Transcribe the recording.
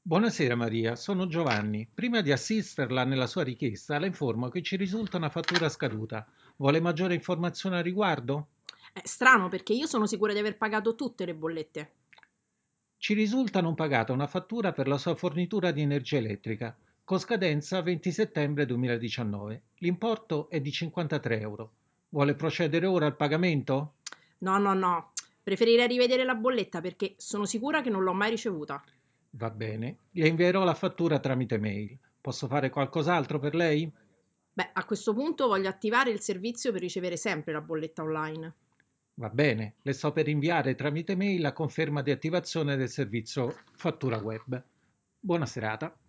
Buonasera Maria, sono Giovanni. Prima di assisterla nella sua richiesta, le informo che ci risulta una fattura scaduta. Vuole maggiore informazione a riguardo? È strano perché io sono sicura di aver pagato tutte le bollette. Ci risulta non pagata una fattura per la sua fornitura di energia elettrica, con scadenza 20 settembre 2019. L'importo è di 53 euro. Vuole procedere ora al pagamento? No, no, no. Preferirei rivedere la bolletta perché sono sicura che non l'ho mai ricevuta. Va bene, le invierò la fattura tramite mail. Posso fare qualcos'altro per lei? Beh, a questo punto voglio attivare il servizio per ricevere sempre la bolletta online. Va bene, le sto per inviare tramite mail la conferma di attivazione del servizio fattura web. Buona serata.